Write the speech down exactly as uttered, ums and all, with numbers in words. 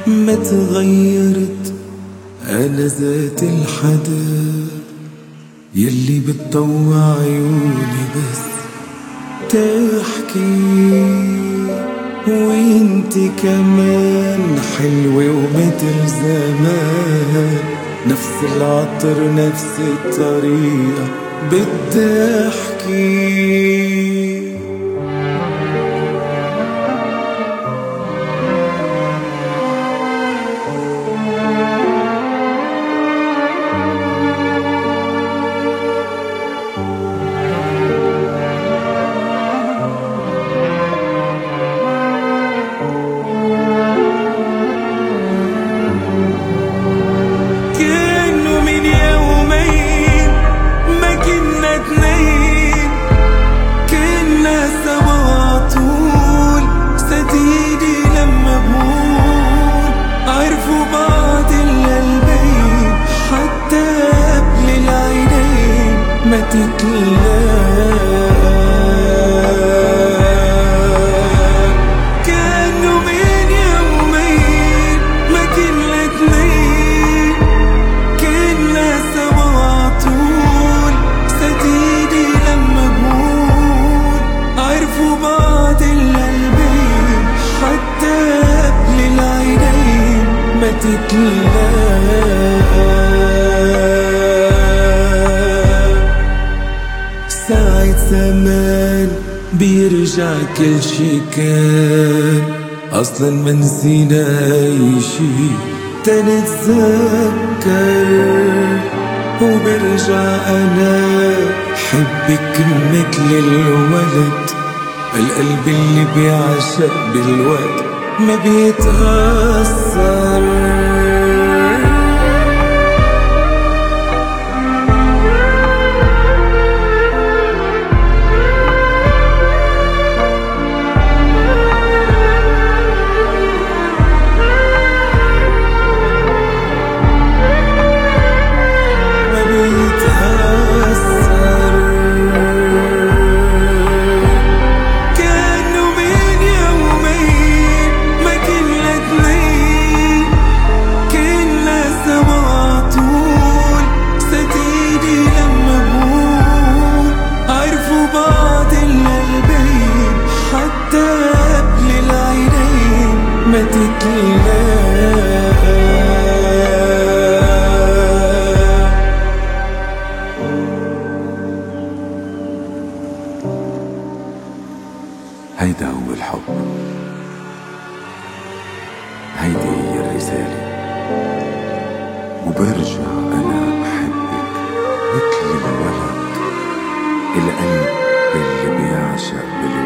ما تغيرت، أنا ذات الحدا يلي بتطوع عيوني بس تحكي. وانت كمان حلوة ومثل زمان، نفس العطر نفس الطريقة بدي احكي. ما تتلاقى كأنه من يومين ما كنا اتنين، كنا سوا عطول ستيدي لما بقول عرفوا بعض القلبين حتى قبل العينين ما تتلاقى. ساعة زمان بيرجع كل شي كان، أصلا ما نسينا أي شي تنتذكر. وبرجع أنا حبك مثل الولد، القلب اللي بيعشق بالوقت ما بيتأثر. ما تتلاقى هيدا هو الحب، هيدي هي الرسالة. وبرجع أنا أحبك مثل الولد، القلب اللي بيعشق بالولد